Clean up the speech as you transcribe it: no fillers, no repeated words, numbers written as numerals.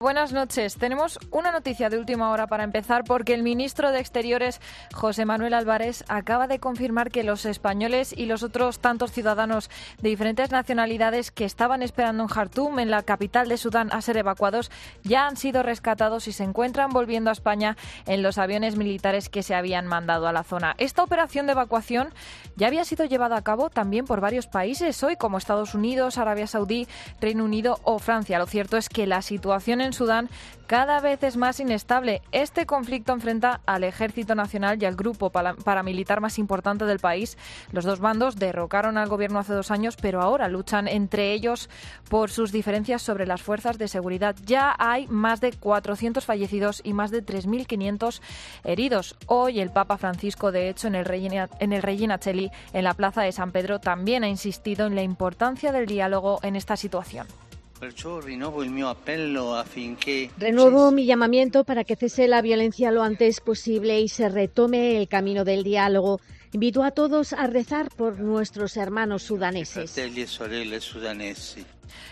Buenas noches. Tenemos una noticia de última hora para empezar porque el ministro de Exteriores, José Manuel Álvarez, acaba de confirmar que los españoles y los otros tantos ciudadanos de diferentes nacionalidades que estaban esperando en Jartum, en la capital de Sudán, a ser evacuados, ya han sido rescatados y se encuentran volviendo a España en los aviones militares que se habían mandado a la zona. Esta operación de evacuación ya había sido llevada a cabo también por varios países hoy, como Estados Unidos, Arabia Saudí, Reino Unido o Francia. Lo cierto es que la situación en Sudán cada vez es más inestable. Este conflicto enfrenta al Ejército Nacional y al grupo paramilitar más importante del país. Los dos bandos derrocaron al gobierno hace 2 años, pero ahora luchan entre ellos por sus diferencias sobre las fuerzas de seguridad. Ya hay más de 400 fallecidos y más de 3.500 heridos. Hoy el Papa Francisco, de hecho, en el Regina Coeli, en la plaza de San Pedro, también ha insistido en la importancia del diálogo en esta situación. Renuevo mi llamamiento para que cese la violencia lo antes posible y se retome el camino del diálogo. Invito a todos a rezar por nuestros hermanos sudaneses.